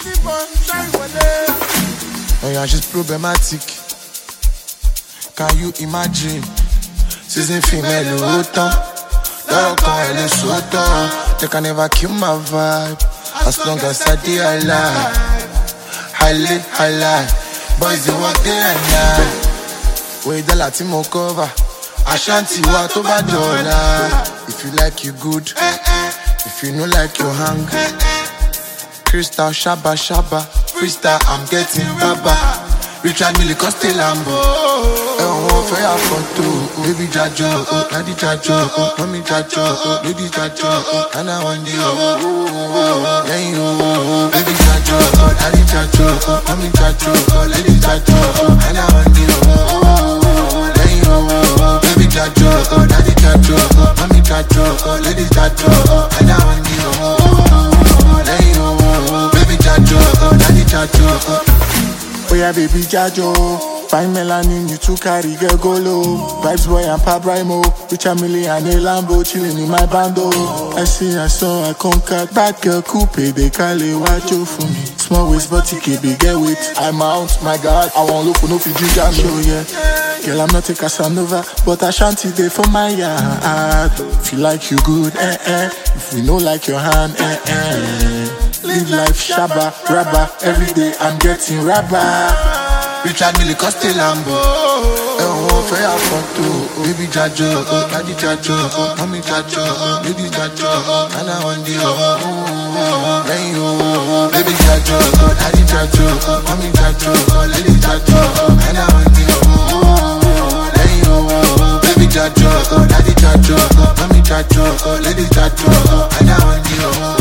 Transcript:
Oh yeah, she's problematic. Can you imagine? Season female autant. Look how elle est sautant. They can never kill my vibe as long as I stay alive. Highlight. Boys they walk day and night. Wait the Latimo cover. Ashanti wa to bad dollar. If you like you good. If you know like you hang. Crystal Shabba. Freestyle I'm getting baba. Richard Mille Coste Lambo. Oh, for your photo. Baby Jajo, daddy Jajo, mommy Jajo, lady Jajo, and I want you. Then you, baby Jajo, daddy Jajo, mommy Jajo, lady Jajo, and I want you. Then you, baby Jajo, daddy Jajo, mommy Jajo, lady Jajo, and I want you. Then you, baby Jajo, daddy Jajo. Oh yeah, baby Jajo. Fine melanin, you too carry girl go low. Vibes boy and Pab Rhymo. Richard Mille and a Lambo chilling in my bando. I see, I saw, I conquered. Bad girl coupe, they call it wajo for me. Small waist, but it big get weight. I'm out, my God, I won't look for no Fiji jam. Show yeah. Girl, I'm not a Casanova, but Ashanti there for my yard. If you like you good, If we know like your hand, Live life shabba, rabba. Every day I'm getting rabba. Richard Mille Coste Lambo. Oh, for your photo. Baby Jajo, daddy Jajo, mommy Jajo, lady Jajo, and I want you. Then you, baby Jajo, daddy Jajo, mommy Jajo, lady Jajo, and I want you. Then you, baby Jajo, daddy Jajo, mommy Jajo, lady Jajo, and I want you.